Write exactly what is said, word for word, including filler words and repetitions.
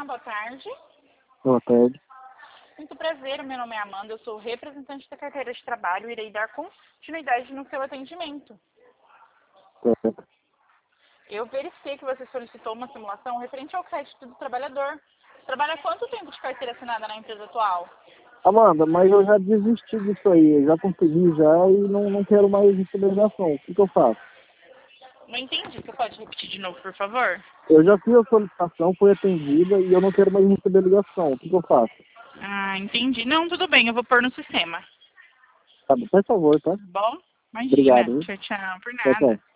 Olá, boa tarde. Boa tarde. Muito prazer, o meu nome é Amanda, eu sou representante da carteira de trabalho e irei dar continuidade no seu atendimento. Certo. Eu verifiquei que você solicitou uma simulação referente ao crédito do trabalhador. Trabalha há quanto tempo de carteira assinada na empresa atual? Amanda, mas eu já desisti disso aí, eu já consegui já e não, não quero mais receber ligação. O que, que eu faço? Não entendi, você pode repetir de novo, por favor? Eu já fiz a solicitação, foi atendida e eu não quero mais receber ligação. O que, que eu faço? Ah, entendi. Não, tudo bem, eu vou pôr no sistema. Tá bom, por favor, tá? Bom? Imagina. Obrigado, hein? Tchau, tchau. Por Tchau, nada. tchau.